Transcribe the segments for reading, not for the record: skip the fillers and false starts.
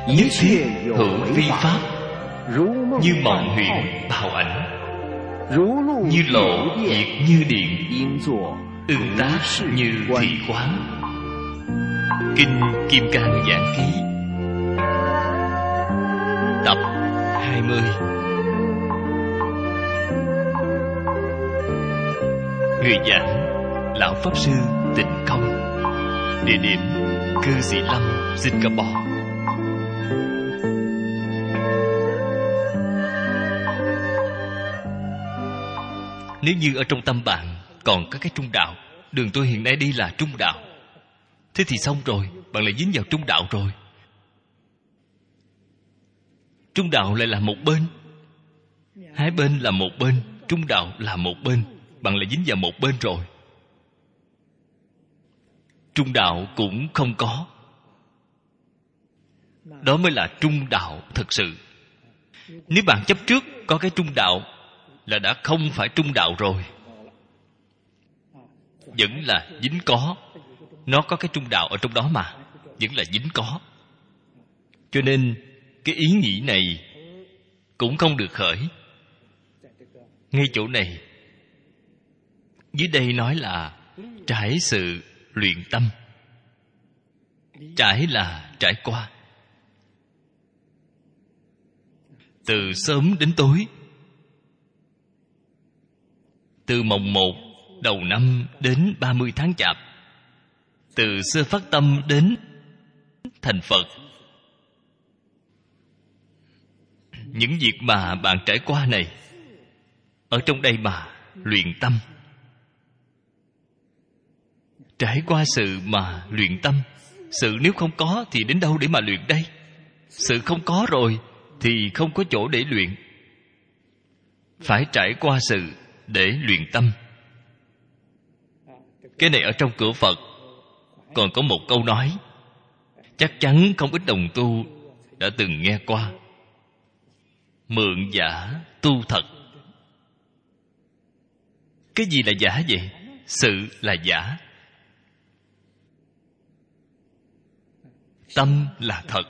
nhất thiết hữu vi pháp, như mộng huyễn bào ảnh, như lộ diệt như điện, ưng tác như thị quán. Kinh Kim Cang Giảng Ký tập 20. Người giảng Lão Pháp Sư Tịnh Công. Địa điểm Cư Sĩ Lâm, Singapore. Nếu như ở trong tâm bạn còn có cái trung đạo, đường tôi hiện nay đi là trung đạo, thế thì xong rồi, bạn lại dính vào trung đạo rồi. Trung đạo lại là một bên, hai bên là một bên, trung đạo là một bên, bạn lại dính vào một bên rồi. Trung đạo cũng không có, đó mới là trung đạo thật sự. Nếu bạn chấp trước có cái trung đạo là đã không phải trung đạo rồi, vẫn là dính có. Nó có cái trung đạo ở trong đó mà, vẫn là dính có. Cho nên cái ý nghĩ này cũng không được khởi. Ngay chỗ này, dưới đây nói là trải sự luyện tâm. Trải là trải qua, từ sớm đến tối, từ mồng 1 đầu năm đến 30 tháng Chạp, từ sơ phát tâm đến thành Phật. Những việc mà bạn trải qua này, ở trong đây mà luyện tâm. Trải qua sự mà luyện tâm. Sự nếu không có thì đến đâu để mà luyện đây? Sự không có rồi thì không có chỗ để luyện. Phải trải qua sự để luyện tâm. Cái này ở trong cửa Phật còn có một câu nói, chắc chắn không ít đồng tu đã từng nghe qua: mượn giả tu thật. Cái gì là giả vậy? Sự là giả, tâm là thật.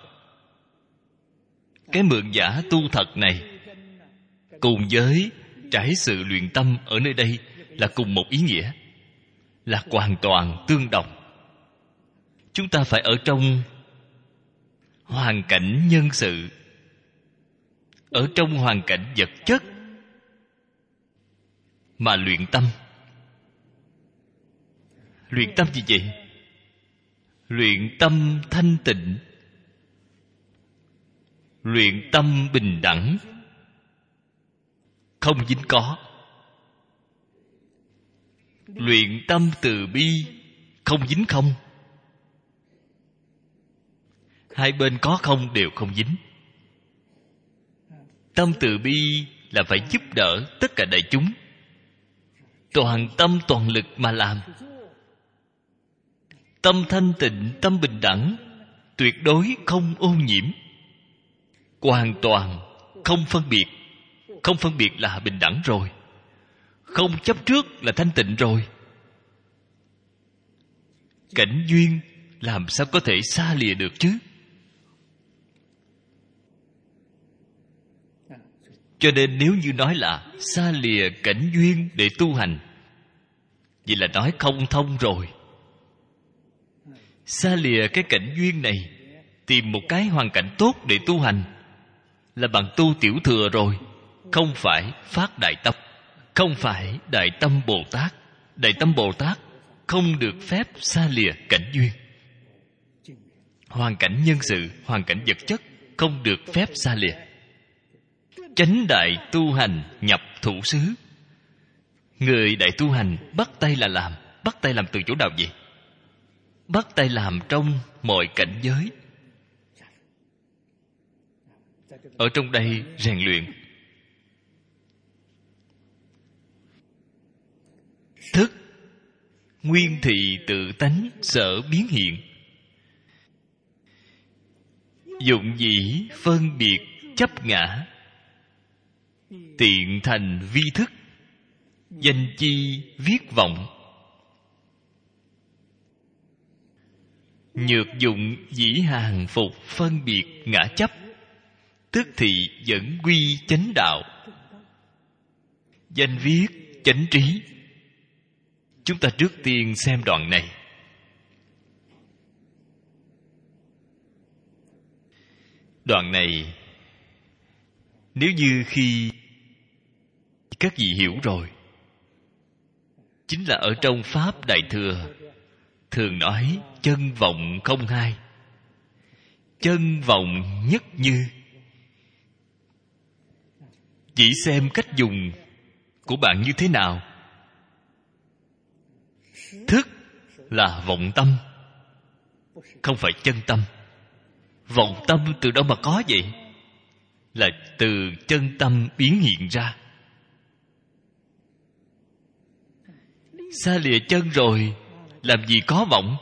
Cái mượn giả tu thật này cùng với trải sự luyện tâm ở nơi đây là cùng một ý nghĩa, là hoàn toàn tương đồng. Chúng ta phải ở trong hoàn cảnh nhân sự, ở trong hoàn cảnh vật chất mà luyện tâm. Luyện tâm gì vậy? Luyện tâm thanh tịnh, luyện tâm bình đẳng, không dính có. Luyện tâm từ bi, không dính không. Hai bên có không đều không dính. Tâm từ bi là phải giúp đỡ tất cả đại chúng, toàn tâm toàn lực mà làm. Tâm thanh tịnh, tâm bình đẳng, tuyệt đối không ô nhiễm, hoàn toàn không phân biệt. Không phân biệt là bình đẳng rồi, không chấp trước là thanh tịnh rồi. Cảnh duyên làm sao có thể xa lìa được chứ? Cho nên nếu như nói là xa lìa cảnh duyên để tu hành, vậy là nói không thông rồi. Xa lìa cái cảnh duyên này, tìm một cái hoàn cảnh tốt để tu hành, là bạn tu tiểu thừa rồi, không phải phát đại tâm, không phải đại tâm Bồ Tát. Đại tâm Bồ Tát không được phép xa lìa cảnh duyên. Hoàn cảnh nhân sự, hoàn cảnh vật chất không được phép xa lìa. Chánh đại tu hành nhập thủ xứ. Người đại tu hành bắt tay là làm. Bắt tay làm từ chỗ nào vậy? Bắt tay làm trong mọi cảnh giới. Ở trong đây rèn luyện. Thức nguyên thị tự tánh sở biến hiện, dụng dĩ phân biệt chấp ngã, tiện thành vi thức, danh chi viết vọng. Nhược dụng dĩ hàng phục phân biệt ngã chấp, tức thì dẫn quy chánh đạo. Danh viết chánh trí. Chúng ta trước tiên xem đoạn này. Đoạn này, nếu như khi các vị hiểu rồi, chính là ở trong Pháp Đại Thừa thường nói chân vọng không hai, chân vọng nhất như. Chỉ xem cách dùng của bạn như thế nào. Thức là vọng tâm, không phải chân tâm. Vọng tâm từ đâu mà có vậy? Là từ chân tâm biến hiện ra. Xa lìa chân rồi, làm gì có vọng?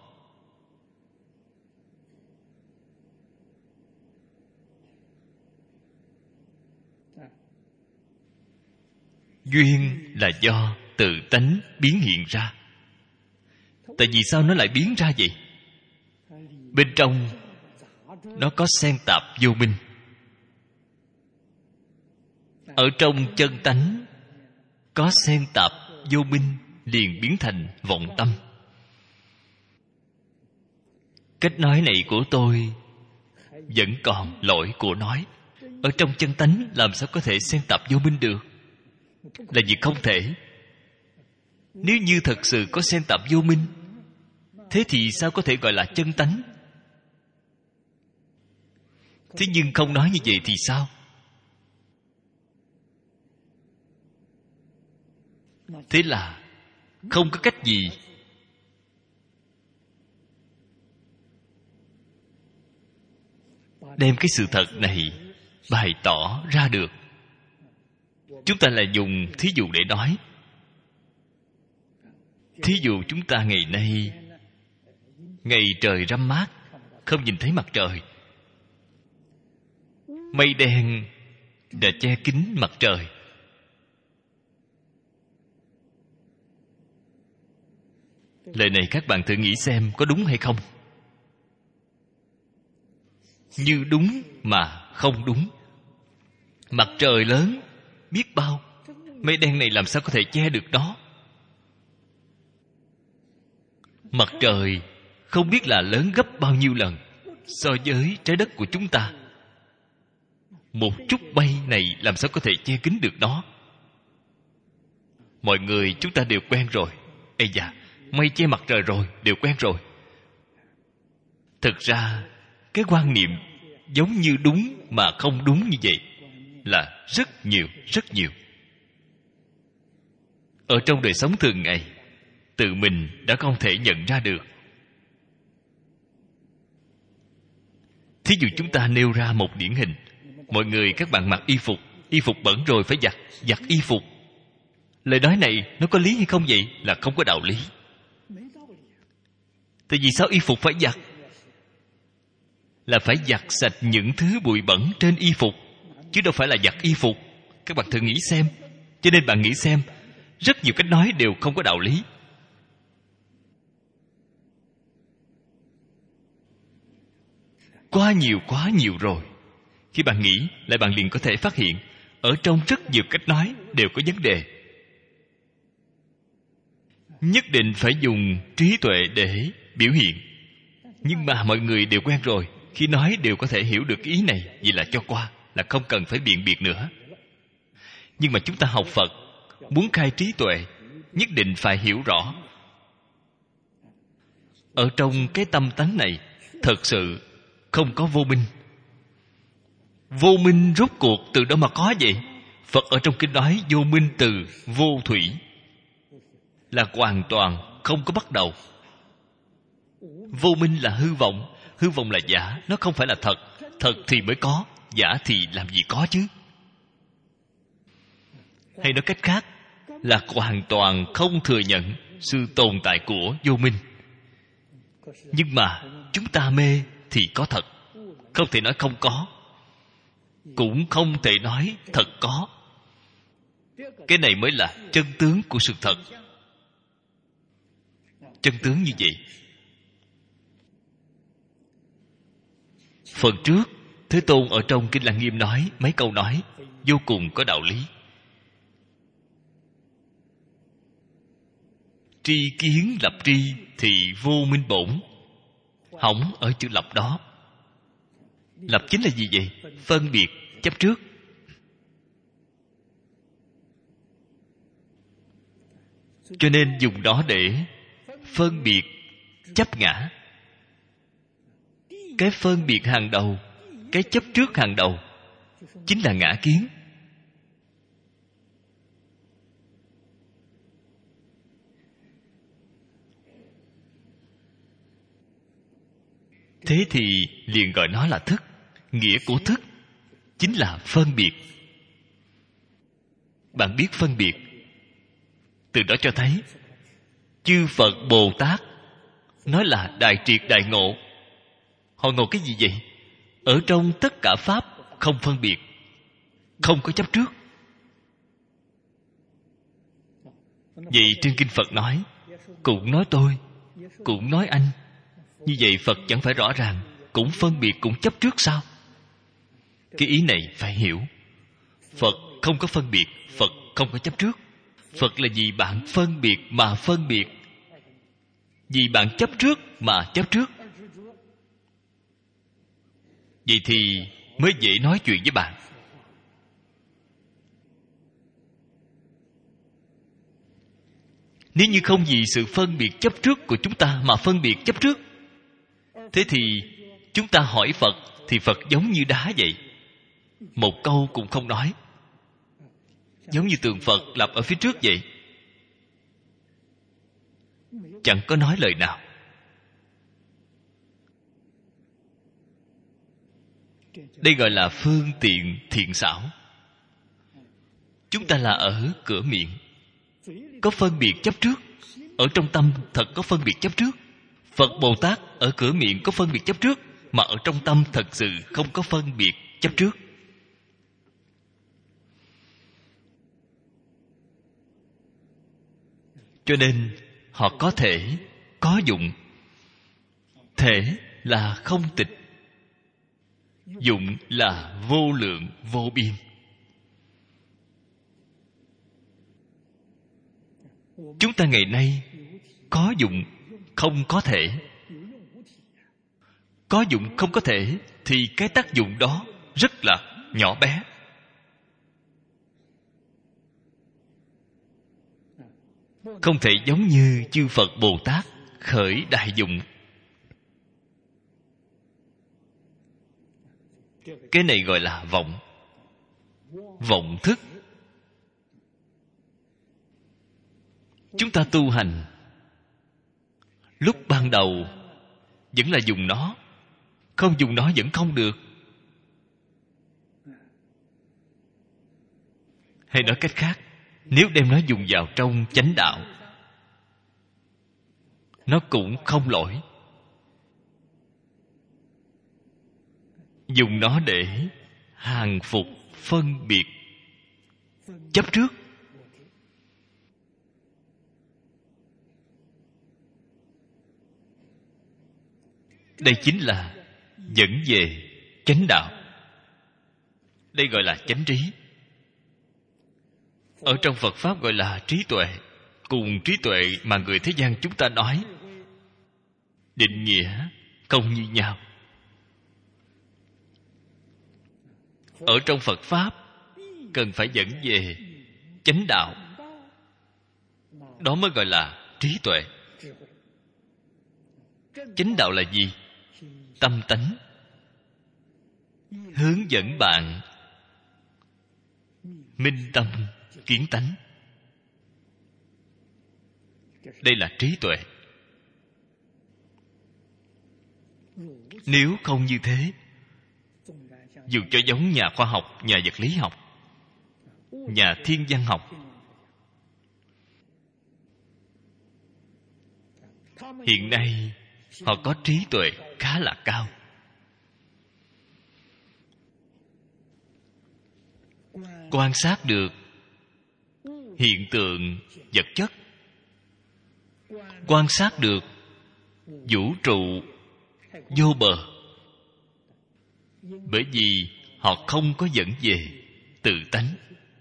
Duyên là do tự tánh biến hiện ra. Tại vì sao nó lại biến ra vậy? Bên trong nó có xen tạp vô minh. Ở trong chân tánh có xen tạp vô minh, liền biến thành vọng tâm. Cách nói này của tôi vẫn còn lỗi của nói. Ở trong chân tánh làm sao có thể xen tạp vô minh được? Là việc không thể. Nếu như thật sự có xen tạp vô minh, thế thì sao có thể gọi là chân tánh? Thế nhưng không nói như vậy thì sao? Thế là không có cách gì đem cái sự thật này bày tỏ ra được. Chúng ta là dùng thí dụ để nói. Thí dụ chúng ta ngày nay, ngày trời râm mát, không nhìn thấy mặt trời, mây đen đã che kín mặt trời. Lời này các bạn thử nghĩ xem có đúng hay không? Như đúng mà không đúng. Mặt trời lớn biết bao, mây đen này làm sao có thể che được đó? Mặt trời không biết là lớn gấp bao nhiêu lần so với trái đất của chúng ta. Một chút mây này làm sao có thể che kín được nó? Mọi người chúng ta đều quen rồi. Ây da, mây che mặt trời rồi, đều quen rồi. Thực ra cái quan niệm giống như đúng mà không đúng như vậy là rất nhiều, rất nhiều. Ở trong đời sống thường ngày, tự mình đã không thể nhận ra được. Thí dụ chúng ta nêu ra một điển hình. Mọi người các bạn mặc y phục bẩn rồi phải giặt y phục. Lời nói này nó có lý hay không vậy? Là không có đạo lý. Tại vì sao y phục phải giặt? Là phải giặt sạch những thứ bụi bẩn trên y phục, chứ đâu phải là giặt y phục. Các bạn thử nghĩ xem. Cho nên bạn nghĩ xem, rất nhiều cách nói đều không có đạo lý. Quá nhiều rồi. Khi bạn nghĩ lại, bạn liền có thể phát hiện ở trong rất nhiều cách nói đều có vấn đề. Nhất định phải dùng trí tuệ để biểu hiện. Nhưng mà mọi người đều quen rồi, khi nói đều có thể hiểu được ý này, vậy là cho qua, là không cần phải biện biệt nữa. Nhưng mà chúng ta học Phật, muốn khai trí tuệ, nhất định phải hiểu rõ. Ở trong cái tâm tánh này, thật sự không có vô minh. Vô minh rốt cuộc từ đâu mà có vậy? Phật ở trong kinh nói vô minh từ vô thủy, là hoàn toàn không có bắt đầu. Vô minh là hư vọng. Hư vọng là giả, nó không phải là thật. Thật thì mới có, giả thì làm gì có chứ? Hay nói cách khác, là hoàn toàn không thừa nhận sự tồn tại của vô minh. Nhưng mà chúng ta mê thì có thật, không thể nói không có, cũng không thể nói thật có. Cái này mới là chân tướng của sự thật. Chân tướng như vậy. Phần trước Thế Tôn ở trong Kinh Lăng Nghiêm nói mấy câu nói vô cùng có đạo lý. Tri kiến lập tri thì vô minh bổn. Hỏng ở chữ lập đó. Lập chính là gì vậy? Phân biệt, chấp trước. Cho nên dùng đó để phân biệt chấp ngã. Cái phân biệt hàng đầu, cái chấp trước hàng đầu chính là ngã kiến. Thế thì liền gọi nó là thức. Nghĩa của thức chính là phân biệt. Bạn biết phân biệt, từ đó cho thấy chư Phật Bồ Tát nói là đại triệt đại ngộ. Họ ngộ cái gì vậy? Ở trong tất cả pháp không phân biệt, không có chấp trước. Vậy trên kinh Phật nói, cũng nói tôi, cũng nói anh. Như vậy Phật chẳng phải rõ ràng cũng phân biệt cũng chấp trước sao? Cái ý này phải hiểu. Phật không có phân biệt, Phật không có chấp trước. Phật là vì bạn phân biệt mà phân biệt, vì bạn chấp trước mà chấp trước. Vậy thì mới dễ nói chuyện với bạn. Nếu như không vì sự phân biệt chấp trước của chúng ta mà phân biệt chấp trước, thế thì chúng ta hỏi Phật thì Phật giống như đá vậy, một câu cũng không nói, giống như tượng Phật lập ở phía trước vậy, chẳng có nói lời nào. Đây gọi là phương tiện thiện xảo. Chúng ta là ở cửa miệng có phân biệt chấp trước, ở trong tâm thật có phân biệt chấp trước. Phật Bồ Tát ở cửa miệng có phân biệt chấp trước, mà ở trong tâm thật sự không có phân biệt chấp trước. Cho nên họ có thể, có dụng. Thể là không tịch, dụng là vô lượng vô biên. Chúng ta ngày nay có dụng không có thể. Có dụng không có thể thì cái tác dụng đó rất là nhỏ bé. Không thể giống như chư Phật Bồ Tát khởi đại dụng. Cái này gọi là vọng. Vọng thức. Chúng ta tu hành lúc ban đầu vẫn là dùng nó, không dùng nó vẫn không được. Hay nói cách khác, nếu đem nó dùng vào trong chánh đạo, nó cũng không lỗi. Dùng nó để hàng phục phân biệt chấp trước, đây chính là dẫn về chánh đạo. Đây gọi là chánh trí. Ở trong Phật Pháp gọi là trí tuệ. Cùng trí tuệ mà người thế gian chúng ta nói, định nghĩa không như nhau. Ở trong Phật Pháp cần phải dẫn về chánh đạo, đó mới gọi là trí tuệ. Chánh đạo là gì? Tâm tánh, hướng dẫn bạn minh tâm kiến tánh. Đây là trí tuệ. Nếu không như thế, dù cho giống nhà khoa học, nhà vật lý học, nhà thiên văn học, hiện nay họ có trí tuệ khá là cao. Quan sát được hiện tượng vật chất, quan sát được vũ trụ vô bờ, Bởi vì họ không có dẫn về tự tánh.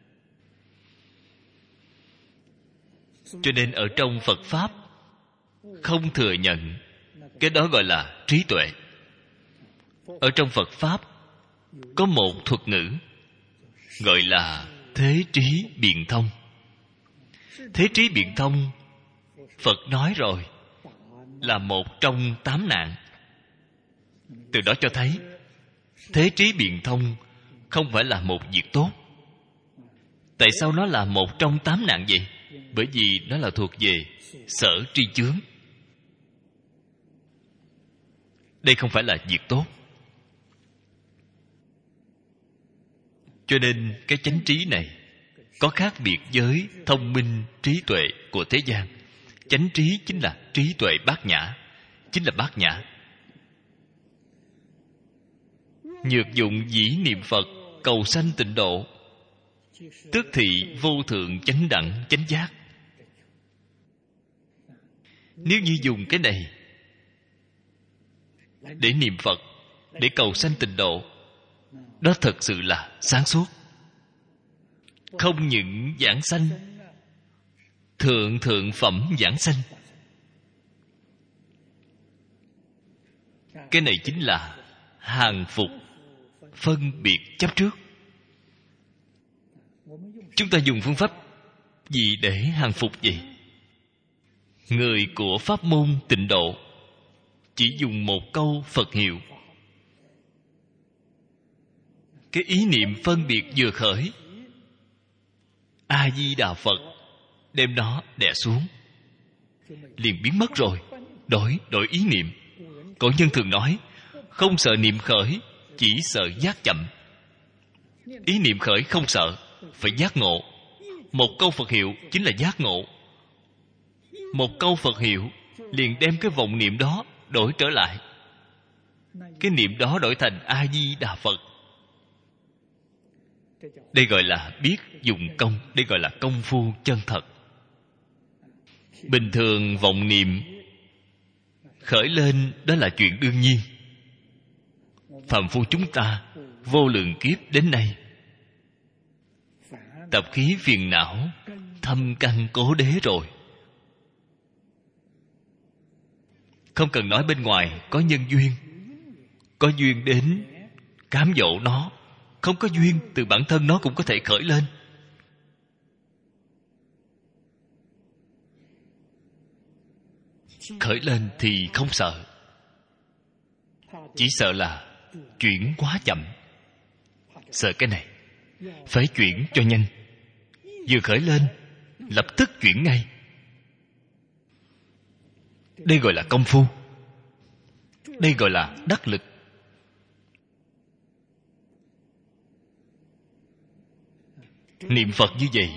Cho nên ở trong Phật Pháp không thừa nhận cái đó gọi là trí tuệ. Ở trong Phật Pháp có một thuật ngữ gọi là thế trí biện thông. Thế trí biện thông, Phật nói rồi, là một trong 8 nạn. Từ đó cho thấy thế trí biện thông không phải là một việc tốt. Tại sao nó là một trong 8 nạn vậy? Bởi vì nó là thuộc về sở tri chướng. Đây không phải là việc tốt. Cho nên cái chánh trí này có khác biệt với thông minh trí tuệ của thế gian. Chánh trí chính là trí tuệ bát nhã, chính là bát nhã. Nhược dụng dĩ niệm Phật cầu sanh tịnh độ, tức thị vô thượng chánh đẳng chánh giác. Nếu như dùng cái này để niệm Phật, để cầu sanh tịnh độ, đó thật sự là sáng suốt. Không những giảng sanh, thượng phẩm giảng sanh. Cái này chính là hàng phục phân biệt chấp trước. Chúng ta dùng phương pháp gì để hàng phục vậy? Người của pháp môn tịnh độ chỉ dùng một câu Phật hiệu. Cái ý niệm phân biệt vừa khởi, A Di Đà Phật đem nó đè xuống, liền biến mất rồi. Đổi ý niệm. Cổ nhân thường nói, không sợ niệm khởi, chỉ sợ giác chậm. Ý niệm khởi không sợ, phải giác ngộ. Một câu Phật hiệu chính là giác ngộ. Một câu Phật hiệu liền đem cái vọng niệm đó đổi trở lại. Cái niệm đó đổi thành A Di Đà Phật. Đây gọi là biết dùng công. Đây gọi là công phu chân thật. Bình thường vọng niệm khởi lên, đó là chuyện đương nhiên. Phàm phu chúng ta vô lượng kiếp đến nay, tập khí phiền não thâm căn cố đế rồi. Không cần nói bên ngoài có nhân duyên, có duyên đến cám dỗ nó. Không có duyên, từ bản thân nó cũng có thể khởi lên. Khởi lên thì không sợ, chỉ sợ là chuyển quá chậm. Sợ cái này phải chuyển cho nhanh. Vừa khởi lên lập tức chuyển ngay. Đây gọi là công phu. Đây gọi là đắc lực. Niệm Phật như vậy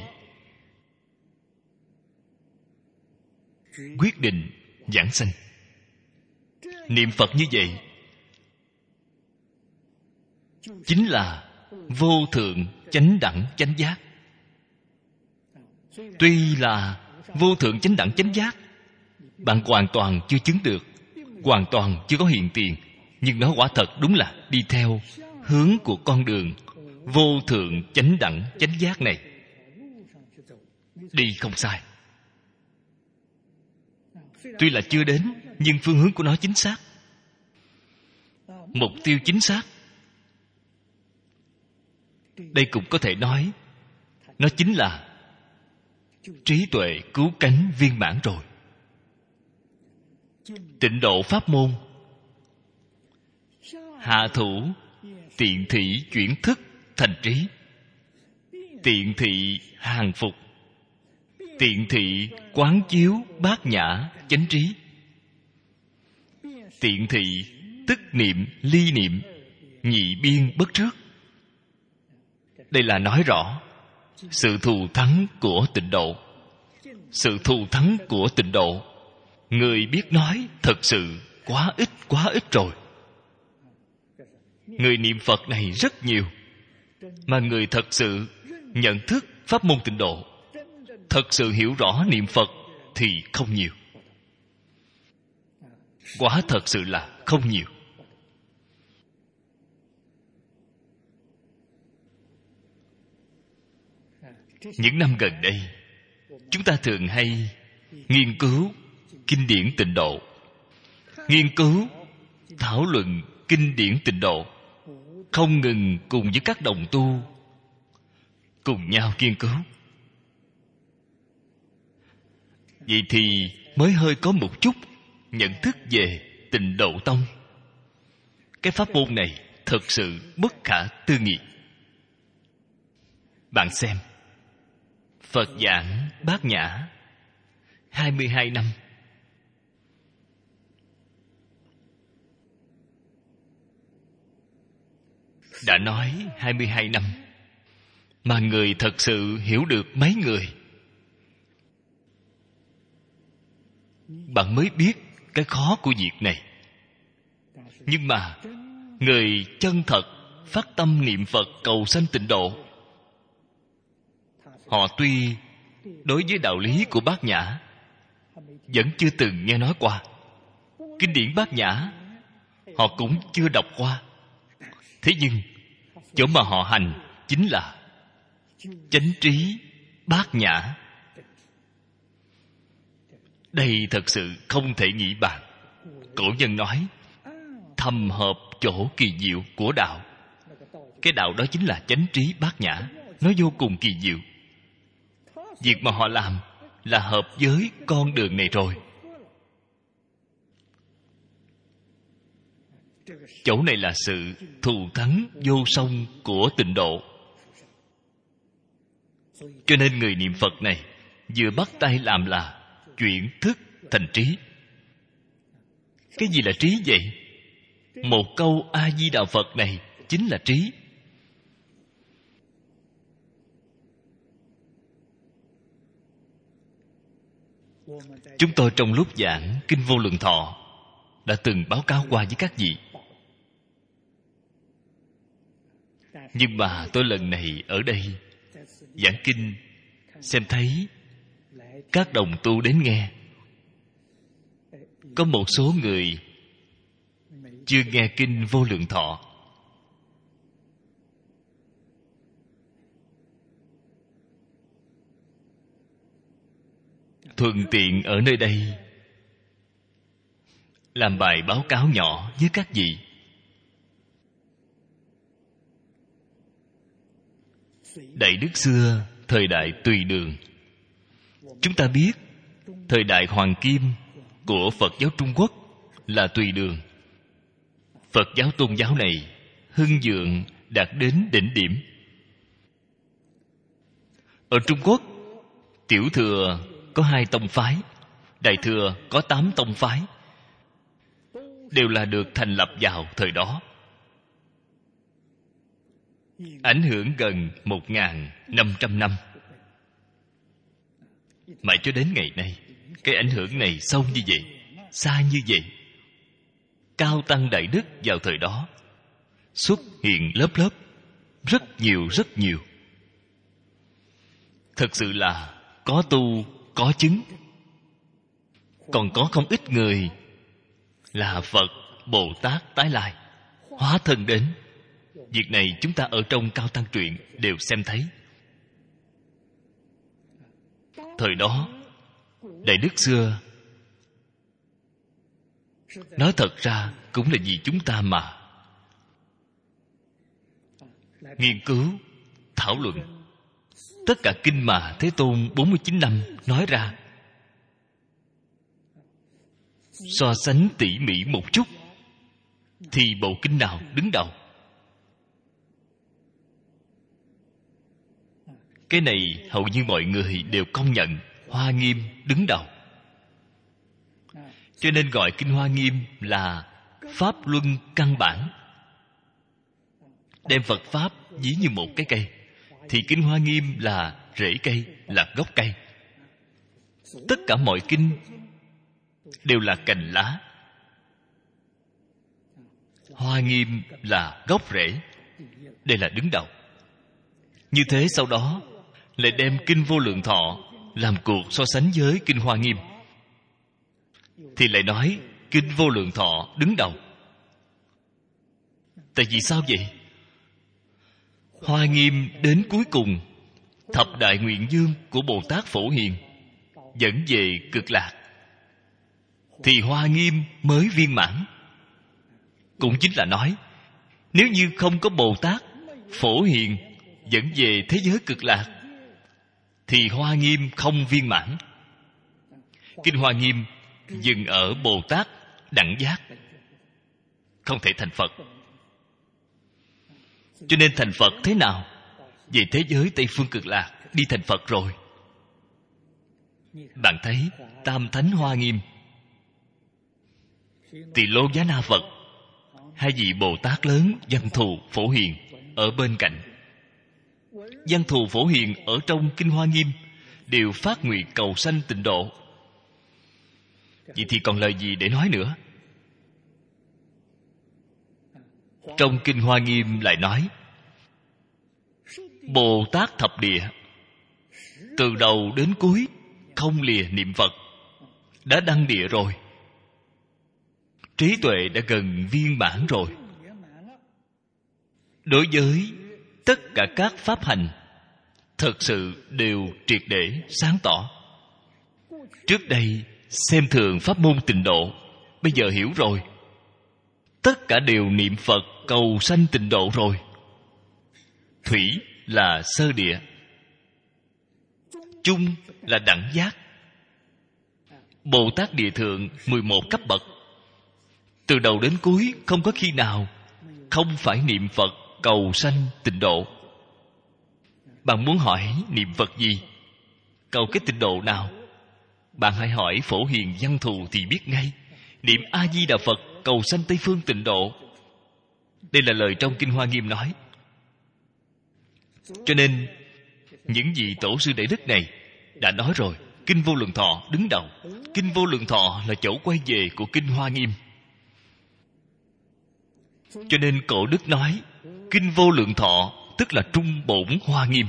quyết định giảng sanh. Niệm Phật như vậy chính là vô thượng chánh đẳng chánh giác. Tuy là vô thượng chánh đẳng chánh giác, bạn hoàn toàn chưa chứng được, hoàn toàn chưa có hiện tiền, nhưng nó quả thật đúng là đi theo hướng của con đường vô thượng chánh đẳng chánh giác này, đi không sai. Tuy là chưa đến, nhưng phương hướng của nó chính xác, mục tiêu chính xác. Đây cũng có thể nói nó chính là trí tuệ cứu cánh viên mãn rồi. Tịnh độ pháp môn hạ thủ tiện thị chuyển thức thành trí, tiện thị hàng phục, tiện thị quán chiếu bát nhã chánh trí, tiện thị tức niệm ly niệm nhị biên bất trước. Đây là nói rõ sự thù thắng của tịnh độ. Sự thù thắng của tịnh độ, người biết nói thật sự quá ít rồi. Người niệm Phật này rất nhiều, mà người thật sự nhận thức pháp môn tịnh độ, thật sự hiểu rõ niệm Phật thì không nhiều. Quả thật sự là không nhiều. Những năm gần đây, chúng ta thường hay nghiên cứu kinh điển Tịnh Độ, nghiên cứu thảo luận kinh điển Tịnh Độ, không ngừng cùng với các đồng tu cùng nhau nghiên cứu. Vậy thì mới hơi có một chút nhận thức về Tịnh Độ Tông. Cái pháp môn này thật sự bất khả tư nghị. Bạn xem, Phật giảng Bát Nhã 22 năm. Đã nói 22 năm, mà người thật sự hiểu được mấy người? Bạn mới biết cái khó của việc này. Nhưng mà người chân thật phát tâm niệm Phật cầu sanh tịnh độ, họ tuy đối với đạo lý của Bát Nhã vẫn chưa từng nghe nói qua, kinh điển Bát Nhã họ cũng chưa đọc qua, thế nhưng chỗ mà họ hành chính là chánh trí Bát Nhã. Đây thật sự không thể nghĩ bàn. Cổ nhân nói thầm hợp chỗ kỳ diệu của đạo. Cái đạo đó chính là chánh trí Bát Nhã. Nó vô cùng kỳ diệu. Việc mà họ làm là hợp với con đường này rồi. Chỗ này là sự thù thắng vô song của tịnh độ. Cho nên người niệm Phật này vừa bắt tay làm là chuyển thức thành trí. Cái gì là trí vậy? Một câu A Di Đà Phật này chính là trí. Chúng tôi trong lúc giảng Kinh Vô Lượng Thọ đã từng báo cáo qua với các vị. Nhưng mà tôi lần này ở đây giảng kinh, xem thấy các đồng tu đến nghe, có một số người chưa nghe Kinh Vô Lượng Thọ. Thuận tiện ở nơi đây làm bài báo cáo nhỏ với các vị. Đại đức xưa thời đại Tùy Đường, chúng ta biết thời đại hoàng kim của Phật giáo Trung Quốc là Tùy Đường. Phật giáo tôn giáo này hưng vượng đạt đến đỉnh điểm. Ở Trung Quốc, Tiểu Thừa có 2 tông phái, Đại Thừa có 8 tông phái, đều là được thành lập vào thời đó, ảnh hưởng gần 1.500 năm. Mãi cho đến ngày nay, cái ảnh hưởng này sâu như vậy, xa như vậy. Cao tăng đại đức vào thời đó xuất hiện lớp lớp, rất nhiều. Thật sự là có tu, có chứng. Còn có không ít người là Phật, Bồ Tát tái lai, hóa thân đến. Việc này chúng ta ở trong Cao Tăng truyện đều xem thấy. Thời đó, đại đức xưa nói thật ra cũng là vì chúng ta mà nghiên cứu, thảo luận tất cả kinh mà Thế Tôn 49 năm nói ra, so sánh tỉ mỉ một chút, thì bộ kinh nào đứng đầu? Cái này hầu như mọi người đều công nhận Hoa Nghiêm đứng đầu. Cho nên gọi Kinh Hoa Nghiêm là Pháp Luân căn bản. Đem Phật Pháp ví như một cái cây, thì Kinh Hoa Nghiêm là rễ cây, là gốc cây. Tất cả mọi kinh đều là cành lá, Hoa Nghiêm là gốc rễ. Đây là đứng đầu. Như thế sau đó lại đem Kinh Vô Lượng Thọ làm cuộc so sánh với Kinh Hoa Nghiêm, thì lại nói Kinh Vô Lượng Thọ đứng đầu. Tại vì sao vậy? Hoa Nghiêm đến cuối cùng thập đại nguyện dương của Bồ Tát Phổ Hiền dẫn về Cực Lạc, thì Hoa Nghiêm mới viên mãn. Cũng chính là nói, nếu như không có Bồ Tát Phổ Hiền dẫn về thế giới Cực Lạc, thì Hoa Nghiêm không viên mãn. Kinh Hoa Nghiêm dừng ở Bồ Tát đẳng giác, không thể thành Phật. Cho nên thành Phật thế nào? Về thế giới Tây Phương Cực Lạc đi thành Phật rồi. Bạn thấy Tam Thánh Hoa Nghiêm, Tỳ Lô Giá Na Phật, hai vị Bồ Tát lớn Văn Thù Phổ Hiền ở bên cạnh. Văn Thù Phổ Hiền ở trong Kinh Hoa Nghiêm đều phát nguyện cầu sanh tịnh độ. Vậy thì còn lời gì để nói nữa? Trong Kinh Hoa Nghiêm lại nói, Bồ Tát thập địa từ đầu đến cuối không lìa niệm Phật, đã đăng địa rồi, trí tuệ đã gần viên mãn rồi. Đối với tất cả các pháp hành, thật sự đều triệt để sáng tỏ. Trước đây xem thường pháp môn tịnh độ, bây giờ hiểu rồi, tất cả đều niệm Phật cầu sanh tịnh độ rồi. Thủy là sơ địa, chung là đẳng giác. Bồ Tát Địa Thượng 11 cấp bậc, từ đầu đến cuối không có khi nào không phải niệm Phật cầu sanh tịnh độ. Bạn muốn hỏi niệm Phật gì, cầu cái tịnh độ nào, bạn hãy hỏi Phổ Hiền Văn Thù thì biết ngay. Niệm A Di Đà Phật cầu sanh Tây Phương tịnh độ. Đây là lời trong Kinh Hoa Nghiêm nói. Cho nên những vị tổ sư đại đức này đã nói rồi, Kinh Vô Lượng Thọ đứng đầu. Kinh Vô Lượng Thọ là chỗ quay về của Kinh Hoa Nghiêm. Cho nên cổ đức nói Kinh Vô Lượng Thọ tức là trung bổn Hoa Nghiêm.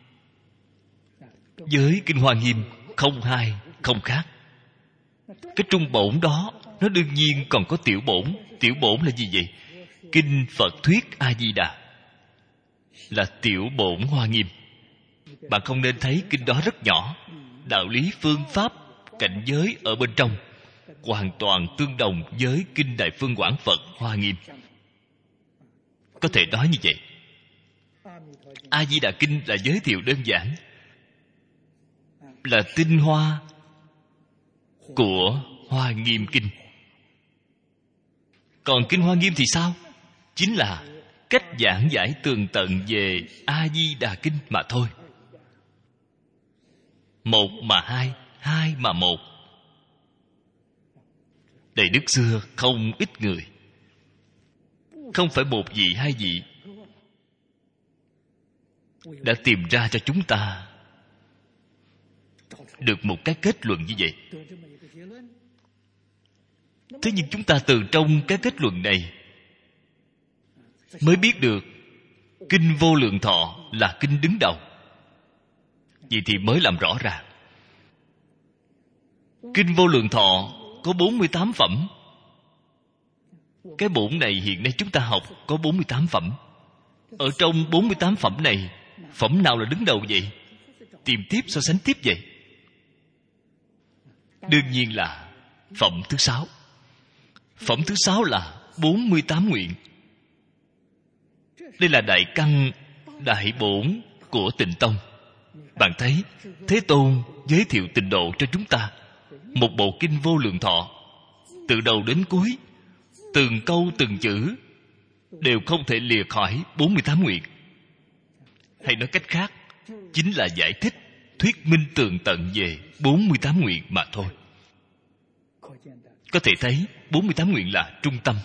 Với Kinh Hoa Nghiêm không hai không khác. Cái trung bổn đó nó đương nhiên còn có tiểu bổn. Tiểu bổn là gì vậy? Kinh Phật Thuyết A Di Đà là tiểu bổn Hoa Nghiêm. Bạn không nên thấy kinh đó rất nhỏ. Đạo lý phương pháp cảnh giới ở bên trong hoàn toàn tương đồng với Kinh Đại Phương Quảng Phật Hoa Nghiêm. Có thể nói như vậy. A Di Đà Kinh là giới thiệu đơn giản, là tinh hoa của Hoa Nghiêm Kinh. Còn Kinh Hoa Nghiêm thì sao? Chính là cách giảng giải tường tận về A Di Đà Kinh mà thôi. Một mà hai, hai mà một. Đại đức xưa không ít người, không phải một vị hai vị, đã tìm ra cho chúng ta được một cái kết luận như vậy. Thế nhưng chúng ta từ trong cái kết luận này mới biết được Kinh Vô Lượng Thọ là kinh đứng đầu. Vậy thì mới làm rõ ràng. Kinh Vô Lượng Thọ có 48 phẩm. Cái bổn này hiện nay chúng ta học có 48 phẩm. Ở trong 48 phẩm này, phẩm nào là đứng đầu vậy? Tìm tiếp so sánh tiếp vậy. Đương nhiên là phẩm thứ 6. Phẩm thứ 6 là 48 nguyện. Đây là đại căn, đại bổn của Tịnh Tông. Bạn thấy Thế Tôn giới thiệu tịnh độ cho chúng ta, một bộ Kinh Vô Lượng Thọ, từ đầu đến cuối, từng câu từng chữ đều không thể lìa khỏi 48 nguyện. Hay nói cách khác, chính là giải thích, thuyết minh tường tận về 48 nguyện mà thôi. Có thể thấy 48 nguyện là trung tâm.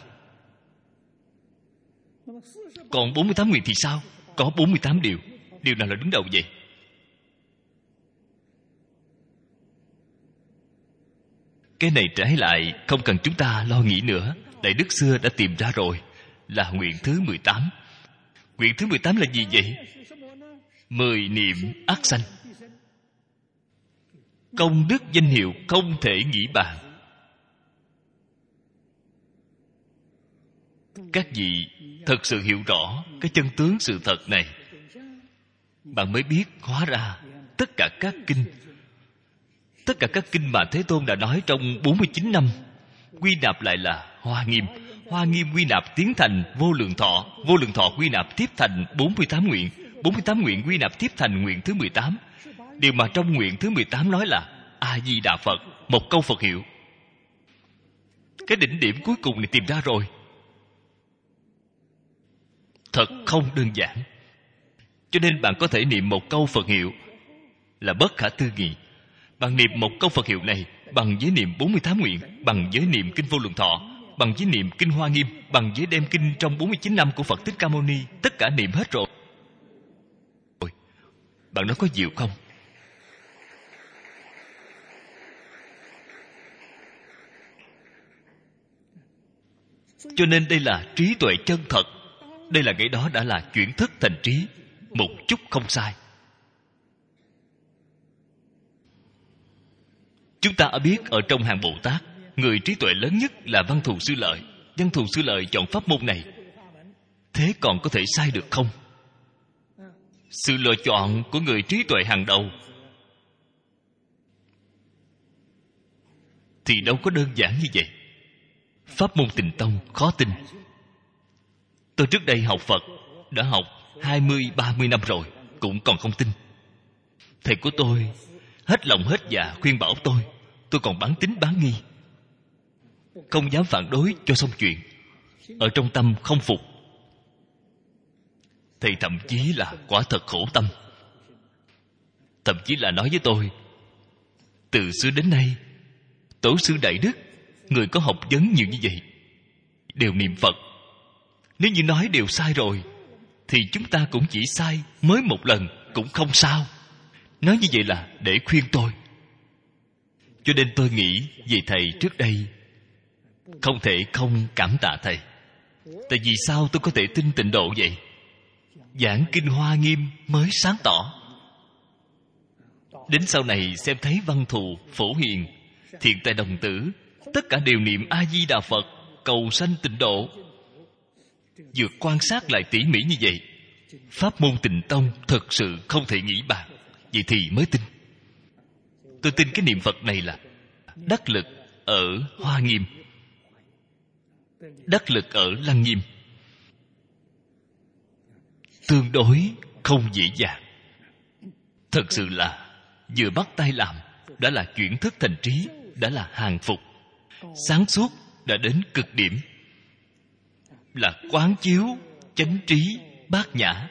Còn 48 nguyện thì sao? Có 48 điều. Điều nào là đứng đầu vậy? Cái này trái lại không cần chúng ta lo nghĩ nữa. Đại đức xưa đã tìm ra rồi, là nguyện thứ 18. Nguyện thứ 18 là gì vậy? 10 niệm ác sanh. Công đức danh hiệu không thể nghĩ bàn. Các vị thật sự hiểu rõ cái chân tướng sự thật này, bạn mới biết hóa ra tất cả các kinh mà Thế Tôn đã nói trong 49 năm quy nạp lại là Hoa Nghiêm. Hoa Nghiêm quy nạp tiến thành Vô Lượng Thọ. Vô Lượng Thọ quy nạp tiếp thành 48 nguyện. 48 nguyện quy nạp tiếp thành nguyện thứ 18. Điều mà trong nguyện thứ 18 nói là A-di-đà Phật, một câu Phật hiệu. Cái đỉnh điểm cuối cùng này tìm ra rồi. Thật không đơn giản. Cho nên bạn có thể niệm một câu Phật hiệu là bất khả tư nghị. Bạn niệm một câu Phật hiệu này bằng với niệm 48 nguyện, bằng với niệm kinh Vô Lượng Thọ, bằng với niệm kinh Hoa Nghiêm, bằng với đem kinh trong 49 năm của Phật Thích Ca Mâu Ni, tất cả niệm hết rồi. Bạn nói có diệu không? Cho nên đây là trí tuệ chân thật. Đây là cái đó đã là chuyển thức thành trí, một chút không sai. Chúng ta biết ở trong hàng Bồ Tát, người trí tuệ lớn nhất là Văn Thù Sư Lợi. Văn Thù Sư Lợi chọn pháp môn này. Thế còn có thể sai được không? Sự lựa chọn của người trí tuệ hàng đầu thì đâu có đơn giản như vậy. Pháp môn Tịnh Tông khó tin. Tôi trước đây học Phật đã học 20-30 năm rồi, cũng còn không tin. Thầy của tôi hết lòng hết dạ khuyên bảo tôi còn bán tín bán nghi, không dám phản đối cho xong chuyện. Ở trong tâm không phục. Thầy thậm chí là quả thật khổ tâm. Thậm chí là nói với tôi, từ xưa đến nay tổ sư Đại Đức, người có học vấn nhiều như vậy, đều niệm Phật. Nếu như nói đều sai rồi, thì chúng ta cũng chỉ sai mới một lần cũng không sao. Nói như vậy là để khuyên tôi. Cho nên tôi nghĩ về thầy trước đây không thể không cảm tạ thầy. Tại vì sao tôi có thể tin Tịnh Độ vậy? Giảng kinh Hoa Nghiêm mới sáng tỏ. Đến sau này xem thấy Văn Thù, Phổ Hiền, Thiện Tài Đồng Tử, tất cả đều niệm A-di-đà Phật, cầu sanh Tịnh Độ. Vừa quan sát lại tỉ mỉ như vậy, pháp môn Tịnh Tông thật sự không thể nghĩ bàn. Vậy thì mới tin. Tôi tin cái niệm Phật này là đắc lực ở Hoa Nghiêm, đắc lực ở Lăng Nghiêm, tương đối không dễ dàng. Thật sự là vừa bắt tay làm đã là chuyển thức thành trí, đã là hàng phục. Sáng suốt đã đến cực điểm, là quán chiếu chánh trí bát nhã,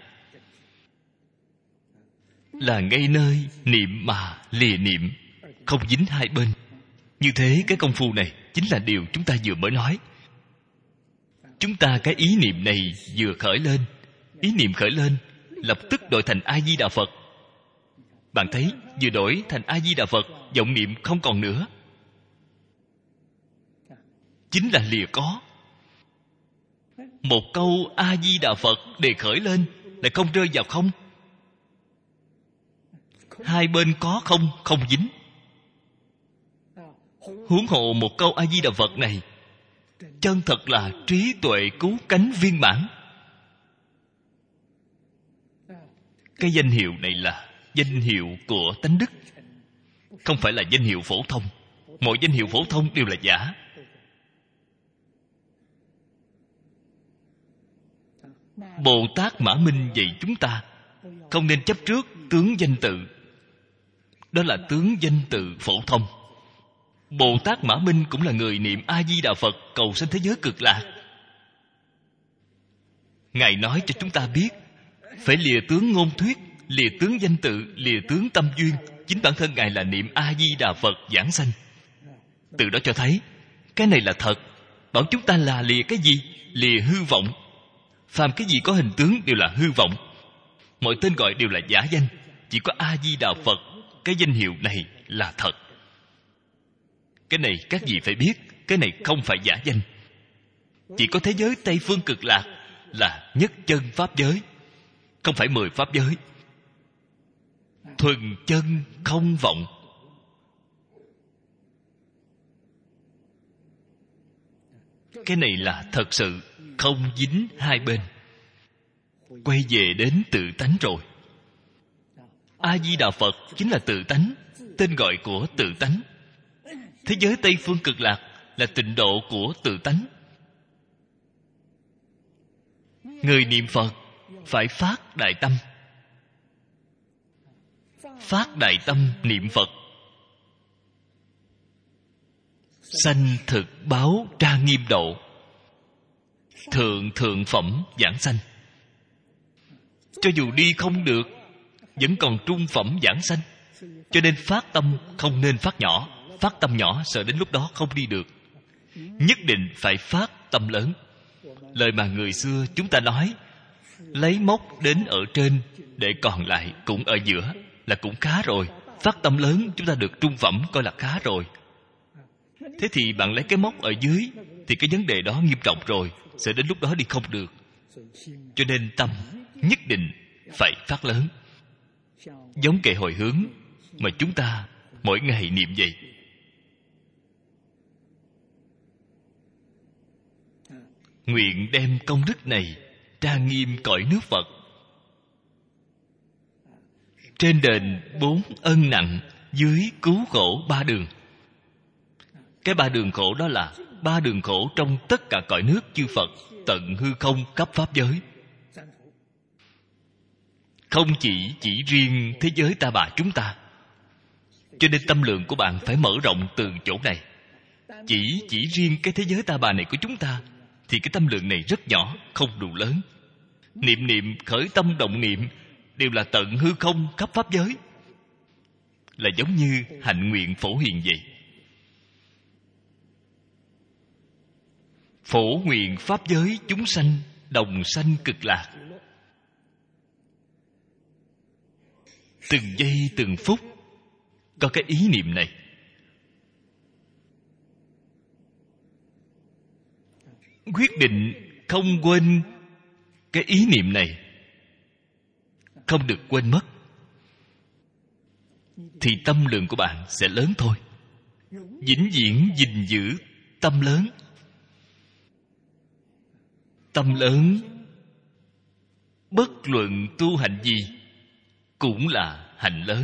là ngay nơi niệm mà lìa niệm, không dính hai bên. Như thế cái công phu này chính là điều chúng ta vừa mới nói. Chúng ta cái ý niệm này vừa khởi lên, ý niệm khởi lên lập tức đổi thành A-di-đà Phật. Bạn thấy vừa đổi thành A-di-đà Phật, vọng niệm không còn nữa, chính là lìa có. Một câu A-di-đà Phật để khởi lên lại không rơi vào không. Hai bên có không, không dính. Huống hộ một câu A-di-đà Phật này chân thật là trí tuệ cứu cánh viên mãn. Cái danh hiệu này là danh hiệu của tánh đức, không phải là danh hiệu phổ thông. Mọi danh hiệu phổ thông đều là giả. Bồ Tát Mã Minh dạy chúng ta không nên chấp trước tướng danh tự. Đó là tướng danh tự phổ thông. Bồ Tát Mã Minh cũng là người niệm A-di-đà Phật cầu sanh thế giới cực lạc. Ngài nói cho chúng ta biết phải lìa tướng ngôn thuyết, lìa tướng danh tự, lìa tướng tâm duyên. Chính bản thân Ngài là niệm A-di-đà Phật giảng sanh. Từ đó cho thấy cái này là thật. Bảo chúng ta là lìa cái gì? Lìa hư vọng. Phàm cái gì có hình tướng đều là hư vọng. Mọi tên gọi đều là giả danh. Chỉ có A-di-đà Phật, cái danh hiệu này là thật. Cái này các vị phải biết, cái này không phải giả danh. Chỉ có thế giới Tây Phương Cực Lạc là nhất chân pháp giới, không phải 10 pháp giới. Thuần chân không vọng. Cái này là thật sự không dính hai bên, quay về đến tự tánh rồi. A Di Đà Phật chính là tự tánh, tên gọi của tự tánh. Thế giới Tây Phương Cực Lạc là tịnh độ của tự tánh. Người niệm Phật phải phát đại tâm. Phát đại tâm niệm Phật, sanh thực báo tra nghiêm độ, thượng thượng phẩm giảng sanh. Cho dù đi không được, vẫn còn trung phẩm giảng sanh. Cho nên phát tâm không nên phát nhỏ. Phát tâm nhỏ sợ đến lúc đó không đi được. Nhất định phải phát tâm lớn. Lời mà người xưa chúng ta nói, lấy móc đến ở trên, để còn lại cũng ở giữa, là cũng khá rồi. Phát tâm lớn chúng ta được trung phẩm coi là khá rồi. Thế thì bạn lấy cái móc ở dưới, thì cái vấn đề đó nghiêm trọng rồi, sợ đến lúc đó đi không được. Cho nên tâm nhất định phải phát lớn, giống kệ hồi hướng mà chúng ta mỗi ngày niệm vậy. Nguyện đem công đức này tra nghiêm cõi nước Phật, trên đền 4 ân nặng, dưới cứu khổ 3 đường. Cái 3 đường khổ đó là 3 đường khổ trong tất cả cõi nước chư Phật, tận hư không khắp pháp giới. Không chỉ riêng thế giới ta bà chúng ta. Cho nên tâm lượng của bạn phải mở rộng từ chỗ này. Chỉ riêng cái thế giới ta bà này của chúng ta, thì cái tâm lượng này rất nhỏ, không đủ lớn. Niệm khởi tâm động niệm đều là tận hư không khắp pháp giới, là giống như hạnh nguyện phổ hiền vậy. Phổ nguyện pháp giới chúng sanh đồng sanh cực lạc. Từng giây từng phút có cái ý niệm này. Quyết định không quên cái ý niệm này, không được quên mất, thì tâm lượng của bạn sẽ lớn thôi. Vĩnh viễn gìn giữ tâm lớn. Tâm lớn, bất luận tu hành gì cũng là hạnh lớn.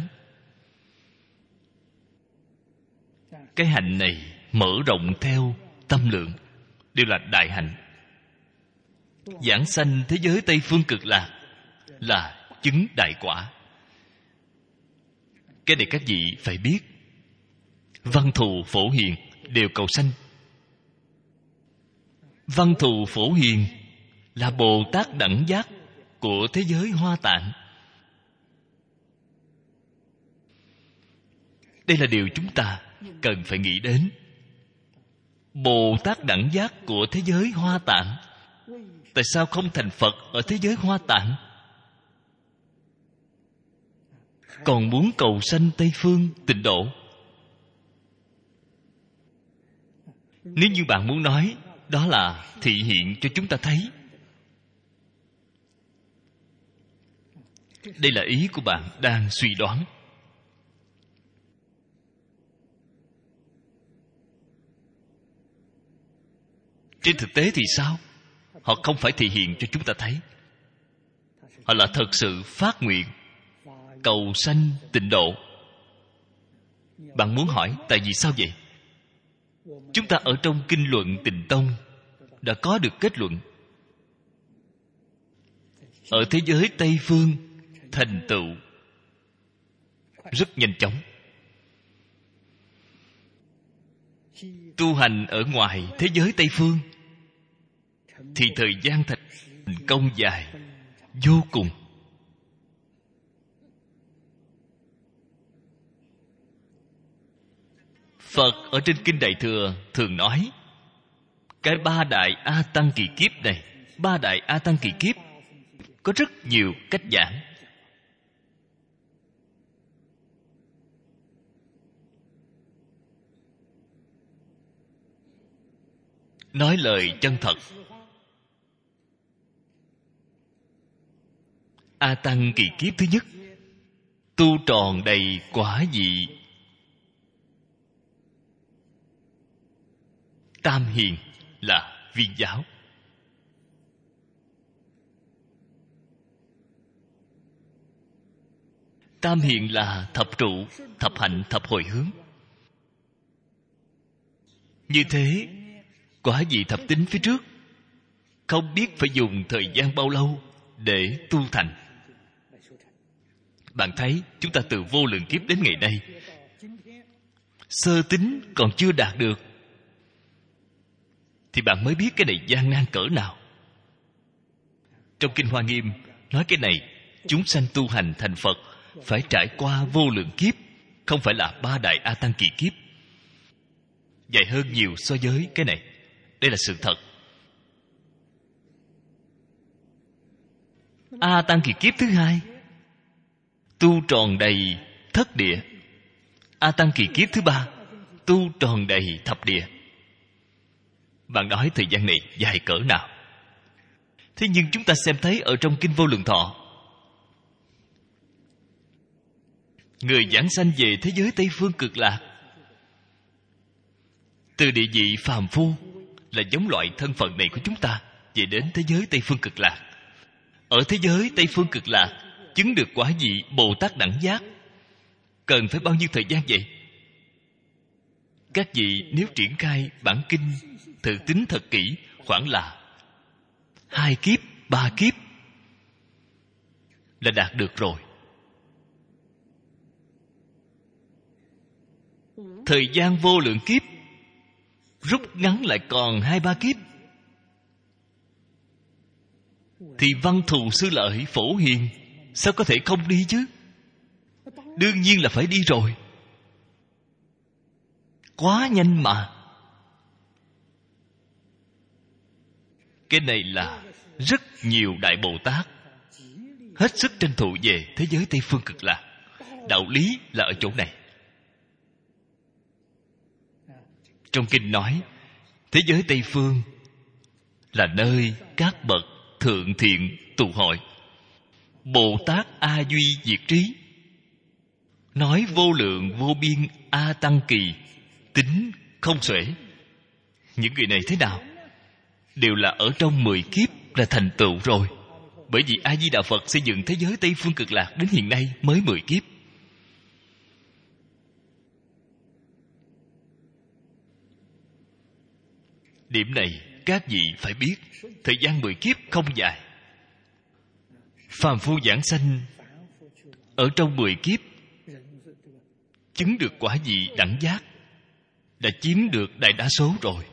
Cái hạnh này mở rộng theo tâm lượng, đều là đại hạnh. Giảng sanh thế giới Tây Phương Cực Lạc là chứng đại quả. Cái này các vị phải biết. Văn thù phổ hiền đều cầu sanh. Văn thù phổ hiền là Bồ Tát đẳng giác của thế giới Hoa Tạng. Đây là điều chúng ta cần phải nghĩ đến. Bồ Tát đẳng giác của thế giới Hoa Tạng, tại sao không thành Phật ở thế giới Hoa Tạng, còn muốn cầu sanh Tây Phương tịnh độ? Nếu như bạn muốn nói đó là thị hiện cho chúng ta thấy, đây là ý của bạn đang suy đoán. Trên thực tế thì sao? Họ không phải thị hiện cho chúng ta thấy. Họ là thật sự phát nguyện cầu sanh tịnh độ. Bạn muốn hỏi tại vì sao vậy? Chúng ta ở trong kinh luận Tịnh Tông đã có được kết luận. Ở thế giới Tây Phương thành tựu rất nhanh chóng. Tu hành ở ngoài thế giới Tây Phương thì thời gian thành công dài vô cùng. Phật ở trên Kinh Đại Thừa thường nói, cái 3 đại A Tăng kỳ kiếp này, 3 đại A Tăng kỳ kiếp có rất nhiều cách giảng. Nói lời chân thật. A Tăng kỳ kiếp thứ nhất, tu tròn đầy quả vị tam hiền là viên giáo. Tam hiền là thập trụ, thập hạnh, thập hồi hướng. Như thế, quả vị thập tính phía trước không biết phải dùng thời gian bao lâu để tu thành. Bạn thấy chúng ta từ vô lượng kiếp đến ngày nay, sơ tính còn chưa đạt được, thì bạn mới biết cái này gian nan cỡ nào. Trong Kinh Hoa Nghiêm nói cái này, chúng sanh tu hành thành Phật phải trải qua vô lượng kiếp, không phải là 3 đại A Tăng kỳ kiếp. Dài hơn nhiều so với cái này. Đây là sự thật. A Tăng kỳ kiếp thứ hai, tu tròn đầy thất địa. A Tăng kỳ kiếp thứ ba, tu tròn đầy thập địa. Bạn nói thời gian này dài cỡ nào? Thế nhưng chúng ta xem thấy ở trong Kinh Vô Lượng Thọ, người giảng sanh về thế giới Tây Phương Cực Lạc, từ địa vị phàm phu là giống loại thân phận này của chúng ta, về đến thế giới Tây Phương Cực Lạc. Ở thế giới Tây Phương Cực Lạc chứng được quả vị Bồ Tát đẳng giác cần phải bao nhiêu thời gian vậy? Các vị nếu triển khai bản kinh thử tính thật kỹ, khoảng là 2 kiếp, 3 kiếp là đạt được rồi. Thời gian vô lượng kiếp rút ngắn lại còn 2-3 kiếp, thì Văn Thù Sư Lợi Phổ Hiền sao có thể không đi chứ? Đương nhiên là phải đi rồi. Quá nhanh mà. Cái này là rất nhiều Đại Bồ Tát hết sức tranh thủ về thế giới Tây Phương Cực Lạc. Đạo lý là ở chỗ này. Trong kinh nói, thế giới Tây Phương là nơi các bậc thượng thiện tụ hội. Bồ Tát A Duy Diệt Trí nói vô lượng vô biên A Tăng kỳ, tính không xuể. Những người này thế nào? Đều là ở trong 10 kiếp là thành tựu rồi. Bởi vì A Di Đà Phật xây dựng thế giới Tây Phương Cực Lạc đến hiện nay mới 10 kiếp. Điểm này các vị phải biết, thời gian 10 kiếp không dài. Phàm phu giảng sanh ở trong 10 kiếp chứng được quả vị đẳng giác đã chiếm được đại đa số rồi.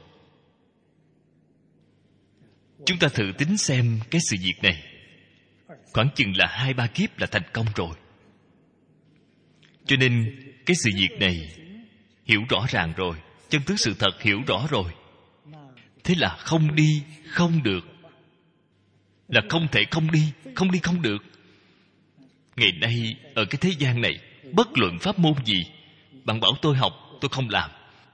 Chúng ta thử tính xem cái sự việc này, khoảng chừng là 2-3 kiếp là thành công rồi. Cho nên cái sự việc này hiểu rõ ràng rồi, chân tướng sự thật hiểu rõ rồi. Thế là không đi không được, là không thể không đi không được. Ngày nay ở cái thế gian này, bất luận pháp môn gì, bạn bảo tôi học, tôi không làm.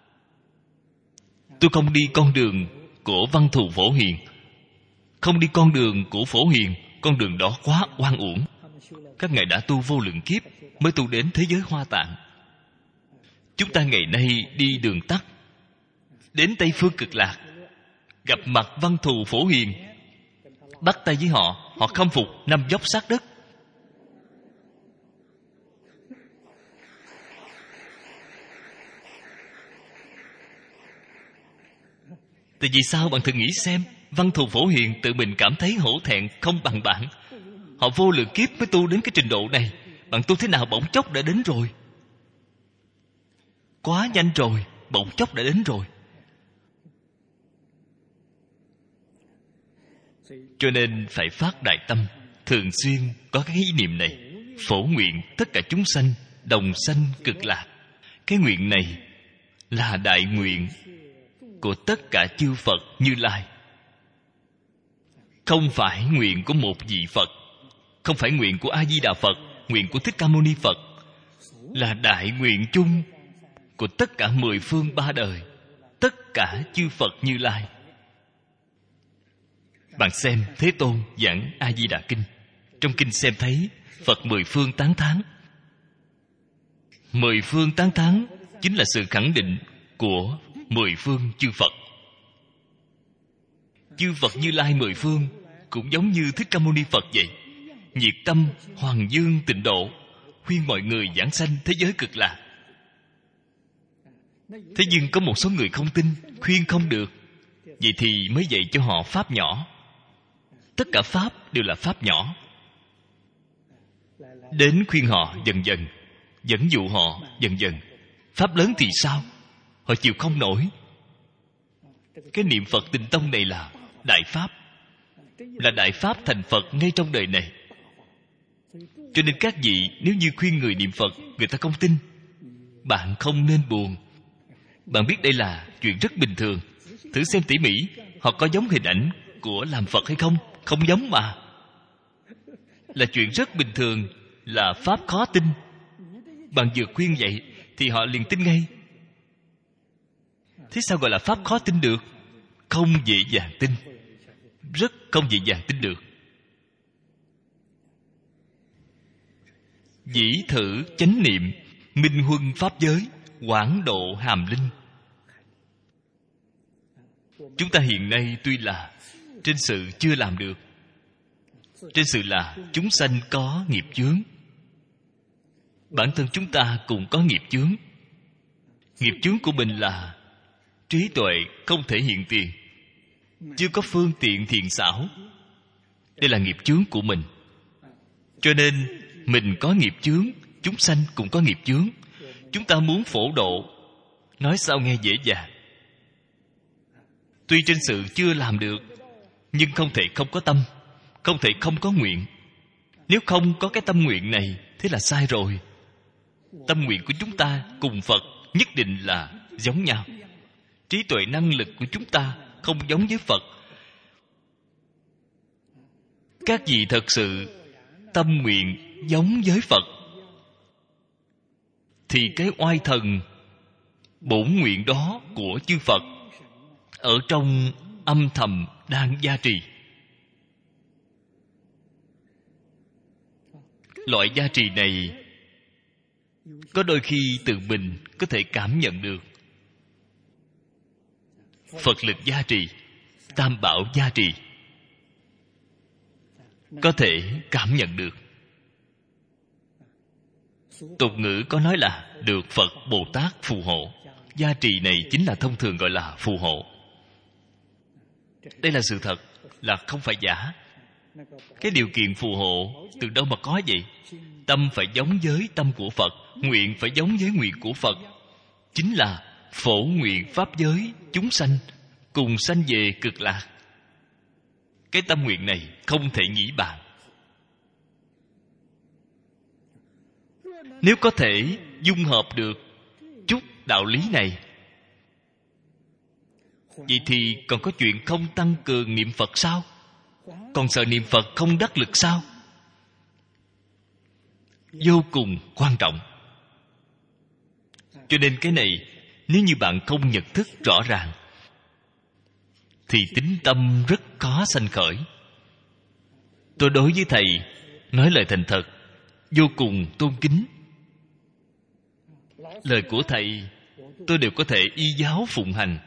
Tôi không đi con đường của Văn Thù Phổ Hiền, không đi con đường của Phổ Hiền. Con đường đó quá oan uổng. Các ngài đã tu vô lượng kiếp mới tu đến thế giới Hoa Tạng. Chúng ta ngày nay đi đường tắt, đến Tây Phương Cực Lạc, gặp mặt Văn Thù Phổ Hiền, bắt tay với họ, họ khâm phục, nằm dốc sát đất. Tại vì sao? Bạn thử nghĩ xem, Văn Thù Phổ Hiền tự mình cảm thấy hổ thẹn không bằng bạn. Họ vô lượng kiếp mới tu đến cái trình độ này, bạn tu thế nào bỗng chốc đã đến rồi. Quá nhanh rồi, bỗng chốc đã đến rồi. Cho nên phải phát đại tâm, thường xuyên có cái ý niệm này, phổ nguyện tất cả chúng sanh đồng sanh cực lạc. Cái nguyện này là đại nguyện của tất cả chư Phật Như Lai, không phải nguyện của một vị Phật, không phải nguyện của A Di Đà Phật, nguyện của Thích Ca Mâu Ni Phật, là đại nguyện chung của tất cả 10 phương 3 đời, tất cả chư Phật Như Lai. Bạn xem Thế Tôn giảng A Di Đà Kinh, trong kinh xem thấy Phật 10 phương tán thán. 10 phương tán thán chính là sự khẳng định của 10 phương chư Phật. Chư Phật Như Lai 10 phương cũng giống như Thích Ca Mâu Ni Phật vậy, nhiệt tâm hoàng dương tịnh độ, khuyên mọi người giảng sanh thế giới cực lạc. Thế nhưng có một số người không tin, khuyên không được. Vậy thì mới dạy cho họ pháp nhỏ. Tất cả pháp đều là pháp nhỏ. Đến khuyên họ dần dần, dẫn dụ họ dần dần. Pháp lớn thì sao? Họ chịu không nổi. Cái niệm Phật Tịnh Tông này là đại pháp, là đại pháp thành Phật ngay trong đời này. Cho nên các vị nếu như khuyên người niệm Phật, người ta không tin, bạn không nên buồn. Bạn biết đây là chuyện rất bình thường. Thử xem tỉ mỉ, họ có giống hình ảnh của làm Phật hay không? Không giống mà. Là chuyện rất bình thường, là pháp khó tin. Bạn vừa khuyên vậy thì họ liền tin ngay. Thế sao gọi là pháp khó tin được? Không dễ dàng tin, rất không dễ dàng tin được. Dĩ thử chánh niệm, minh huân pháp giới, quảng độ hàm linh. Chúng ta hiện nay tuy là trên sự chưa làm được. Trên sự là chúng sanh có nghiệp chướng. Bản thân chúng ta cũng có nghiệp chướng. Nghiệp chướng của mình là trí tuệ không thể hiện tiền, chưa có phương tiện thiện xảo. Đây là nghiệp chướng của mình. Cho nên mình có nghiệp chướng, chúng sanh cũng có nghiệp chướng. Chúng ta muốn phổ độ, nói sao nghe dễ dàng. Tuy trên sự chưa làm được, nhưng không thể không có tâm, không thể không có nguyện. Nếu không có cái tâm nguyện này, thế là sai rồi. Tâm nguyện của chúng ta cùng Phật nhất định là giống nhau. Trí tuệ năng lực của chúng ta không giống với Phật. Các vị thật sự tâm nguyện giống với Phật, thì cái oai thần bổn nguyện đó của chư Phật ở trong âm thầm đang gia trì. Loại gia trì này có đôi khi tự mình có thể cảm nhận được. Phật lực gia trì, Tam Bảo gia trì, có thể cảm nhận được. Tục ngữ có nói là được Phật Bồ Tát phù hộ. Gia trì này chính là thông thường gọi là phù hộ. Đây là sự thật, là không phải giả. Cái điều kiện phù hộ từ đâu mà có vậy? Tâm phải giống với tâm của Phật, nguyện phải giống với nguyện của Phật. Chính là phổ nguyện pháp giới chúng sanh cùng sanh về cực lạc. Cái tâm nguyện này không thể nghĩ bàn. Nếu có thể dung hợp được chút đạo lý này, vậy thì còn có chuyện không tăng cường niệm Phật sao? Còn sợ niệm Phật không đắc lực sao? Vô cùng quan trọng. Cho nên cái này, nếu như bạn không nhận thức rõ ràng, thì tín tâm rất khó sanh khởi. Tôi đối với thầy nói lời thành thật, vô cùng tôn kính. Lời của thầy tôi đều có thể y giáo phụng hành.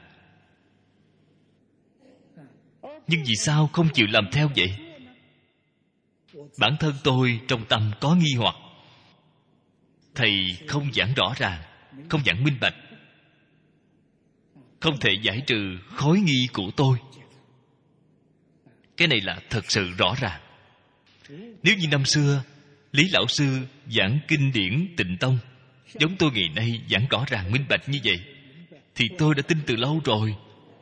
Nhưng vì sao không chịu làm theo vậy? Bản thân tôi trong tâm có nghi hoặc. Thầy không giảng rõ ràng, không giảng minh bạch, không thể giải trừ khối nghi của tôi. Cái này là thật sự rõ ràng. Nếu như năm xưa Lý Lão Sư giảng kinh điển Tịnh Tông giống tôi ngày nay giảng rõ ràng minh bạch như vậy, thì tôi đã tin từ lâu rồi.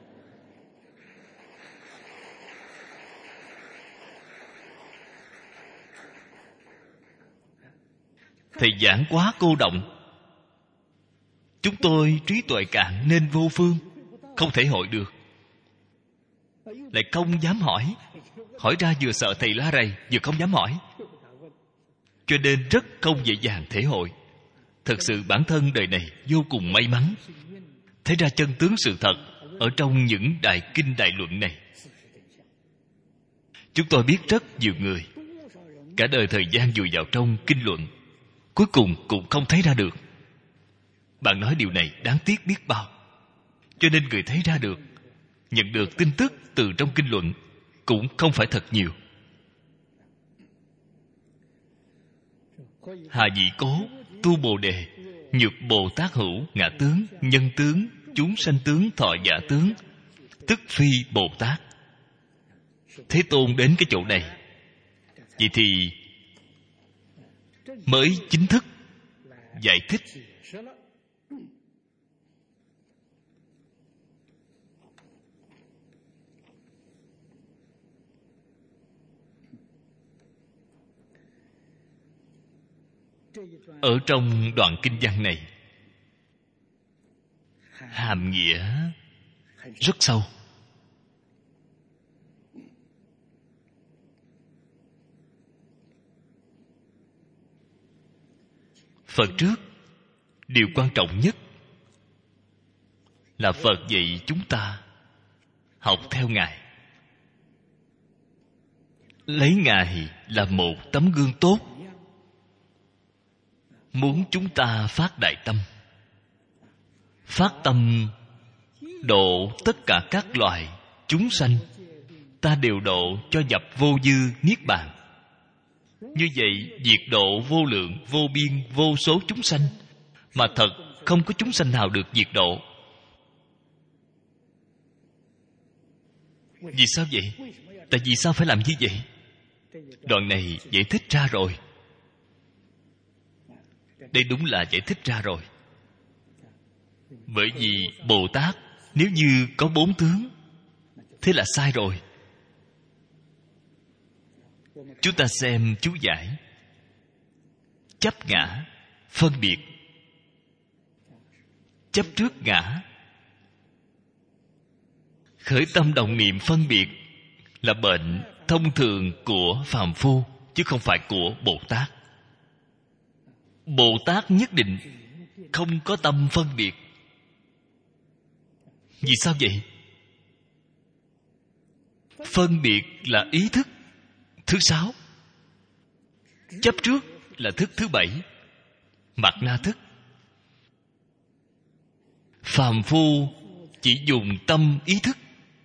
Thầy giảng quá cô động. Chúng tôi trí tuệ cạn nên vô phương, không thể hội được. Lại không dám hỏi. Hỏi ra vừa sợ thầy la rầy, vừa không dám hỏi. Cho nên rất không dễ dàng thể hội. Thật sự bản thân đời này vô cùng may mắn, thấy ra chân tướng sự thật ở trong những đại kinh đại luận này. Chúng tôi biết rất nhiều người cả đời thời gian vùi vào trong kinh luận, cuối cùng cũng không thấy ra được. Bạn nói điều này đáng tiếc biết bao. Cho nên người thấy ra được, nhận được tin tức từ trong kinh luận cũng không phải thật nhiều. Hà Vị Cố tu Bồ Đề, nhược Bồ Tát hữu ngã tướng, nhân tướng, chúng sanh tướng, thọ giả tướng, tức phi Bồ Tát. Thế Tôn đến cái chỗ này, vậy thì mới chính thức giải thích ở trong đoạn kinh văn này. Hàm nghĩa rất sâu. Phật trước, điều quan trọng nhất là Phật dạy chúng ta học theo Ngài, lấy Ngài là một tấm gương tốt, muốn chúng ta phát đại tâm, phát tâm độ tất cả các loài chúng sanh, ta đều độ cho nhập vô dư niết bàn. Như vậy diệt độ vô lượng vô biên vô số chúng sanh, mà thật không có chúng sanh nào được diệt độ. Vì sao vậy? Tại vì sao phải làm như vậy? Đoạn này giải thích ra rồi. Đây đúng là giải thích ra rồi. Bởi vì Bồ Tát nếu như có 4 tướng, thế là sai rồi. Chúng ta xem chú giải. Chấp ngã, phân biệt. Chấp trước ngã, khởi tâm động niệm phân biệt, là bệnh thông thường của phàm phu, chứ không phải của Bồ Tát. Bồ Tát nhất định không có tâm phân biệt. Vì sao vậy? Phân biệt là ý thức thứ 6, chấp trước là thức thứ 7, mạt na thức. Phàm phu chỉ dùng tâm ý thức.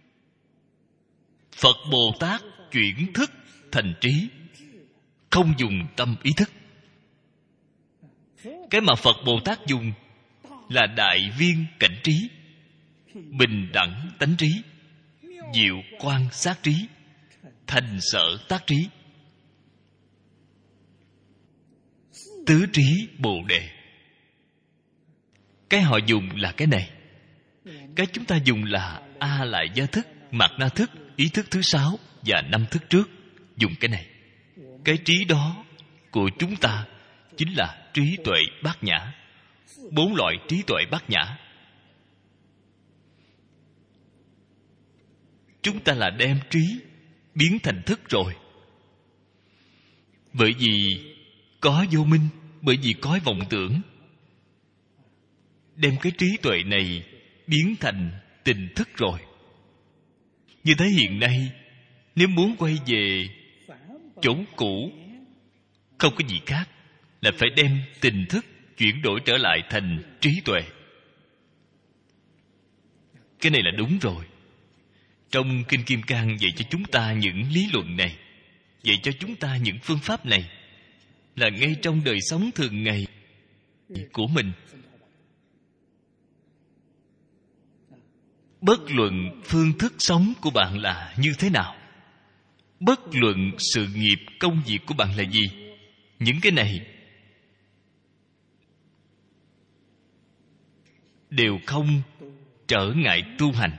Phật Bồ Tát chuyển thức thành trí, không dùng tâm ý thức. Cái mà Phật Bồ Tát dùng là đại viên cảnh trí, bình đẳng tánh trí, diệu quan sát trí, thành sở tác trí, tứ trí Bồ Đề. Cái họ dùng là cái này. Cái chúng ta dùng là A Lại Gia thức, mạt na thức, ý thức thứ 6 và 5 thức trước. Dùng cái này. Cái trí đó của chúng ta chính là trí tuệ bát nhã. 4 loại trí tuệ bát nhã. Chúng ta là đem trí biến thành thức rồi. Bởi vì có vô minh, bởi vì có vọng tưởng, đem cái trí tuệ này biến thành tình thức rồi. Như thế hiện nay, nếu muốn quay về chỗ cũ, không có gì khác, là phải đem tình thức chuyển đổi trở lại thành trí tuệ. Cái này là đúng rồi. Trong Kinh Kim Cang dạy cho chúng ta những lý luận này, dạy cho chúng ta những phương pháp này, là ngay trong đời sống thường ngày của mình. Bất luận phương thức sống của bạn là như thế nào, bất luận sự nghiệp công việc của bạn là gì, những cái này đều không trở ngại tu hành,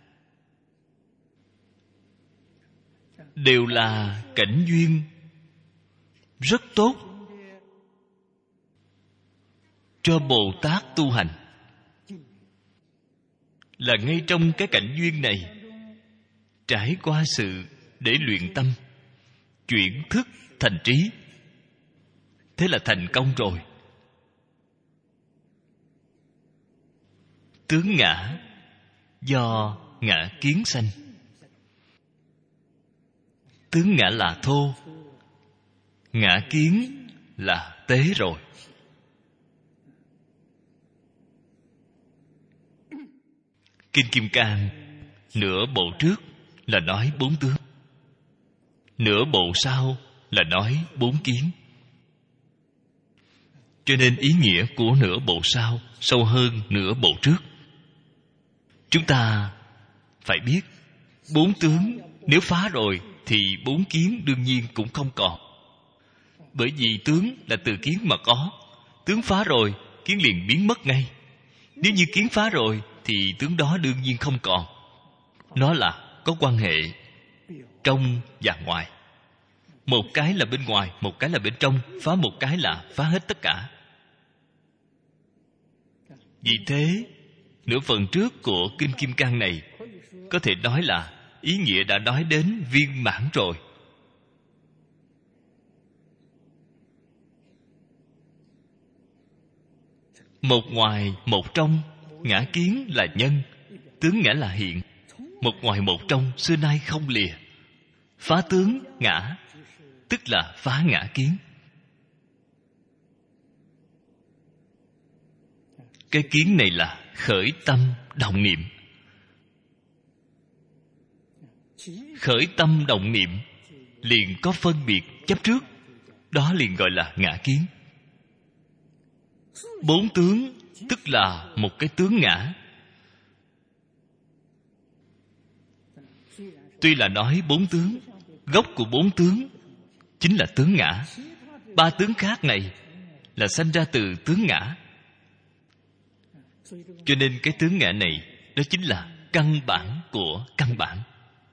đều là cảnh duyên rất tốt cho Bồ Tát tu hành. Là ngay trong cái cảnh duyên này, trải qua sự để luyện tâm, chuyển thức thành trí, thế là thành công rồi. Tướng ngã do ngã kiến sanh. Tướng ngã là thô, ngã kiến là tế rồi. Kinh Kim Cang nửa bộ trước là nói 4 tướng, nửa bộ sau là nói 4 kiến. Cho nên ý nghĩa của nửa bộ sau sâu hơn nửa bộ trước. Chúng ta phải biết, 4 tướng nếu phá rồi thì 4 kiến đương nhiên cũng không còn. Bởi vì tướng là từ kiến mà có. Tướng phá rồi, kiến liền biến mất ngay. Nếu như kiến phá rồi thì tướng đó đương nhiên không còn. Nó là có quan hệ trong và ngoài. Một cái là bên ngoài, một cái là bên trong. Phá một cái là phá hết tất cả. Vì thế, nửa phần trước của Kinh Kim Cang này có thể nói là ý nghĩa đã nói đến viên mãn rồi. Một ngoài một trong, ngã kiến là nhân, tướng ngã là hiện. Một ngoài một trong xưa nay không lìa. Phá tướng ngã tức là phá ngã kiến. Cái kiến này là khởi tâm động niệm. Khởi tâm động niệm liền có phân biệt chấp trước, đó liền gọi là ngã kiến. 4 tướng tức là một cái tướng ngã. Tuy là nói 4 tướng, gốc của 4 tướng chính là tướng ngã. 3 tướng khác này là sanh ra từ tướng ngã. Cho nên cái tướng ngã này đó chính là căn bản của căn bản.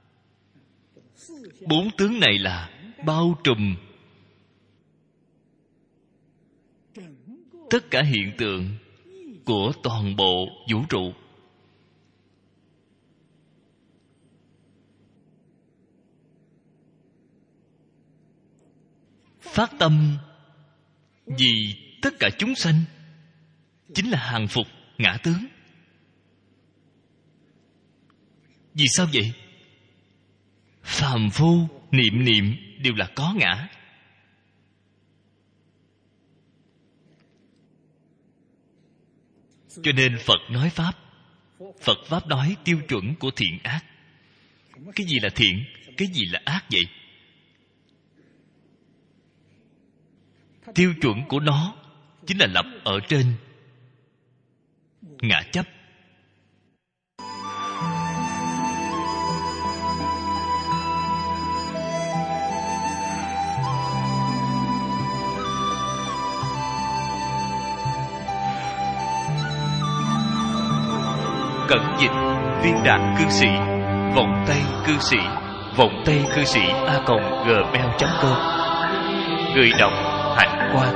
4 tướng này là bao trùm tất cả hiện tượng của toàn bộ vũ trụ. Phát tâm vì tất cả chúng sanh chính là hàng phục ngã tướng. Vì sao vậy? Phàm phu niệm niệm đều là có ngã. Cho nên Phật nói Pháp. Phật Pháp nói tiêu chuẩn của thiện ác. Cái gì là thiện? Cái gì là ác vậy? Tiêu chuẩn của nó chính là lập ở trên ngã chấp. Cẩn dịch Viên Đạt Cư Sĩ, Vọng Tây Cư Sĩ, Vọng Tây Cư Sĩ @gmail.com. Người đọc Hạnh Quang.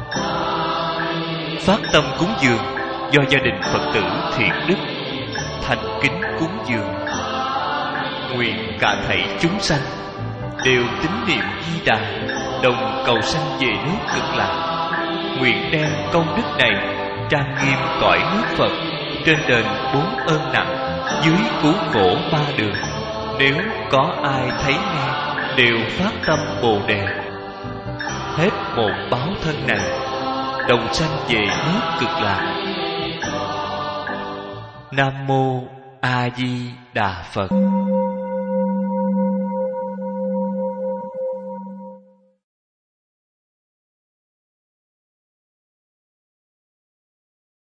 Phát tâm cúng dường do gia đình Phật tử Thiện Đức thành kính cúng dường. Nguyện cả thảy chúng sanh đều tín niệm Di Đà, đồng cầu sanh về nước Cực Lạc. Nguyện đem công đức này trang nghiêm cõi nước Phật, trên đền 4 ơn nặng, dưới cứu khổ 3 đường. Nếu có ai thấy nghe đều phát tâm Bồ Đề, hết một báo thân này đồng sanh về nước Cực Lạc. Nam mô A Di Đà Phật.